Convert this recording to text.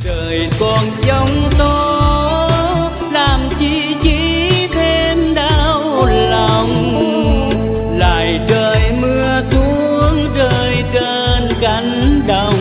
Trời còn giông tố làm chi chỉ thêm đau lòng, lại trời mưa xuống rơi trên cánh đồng.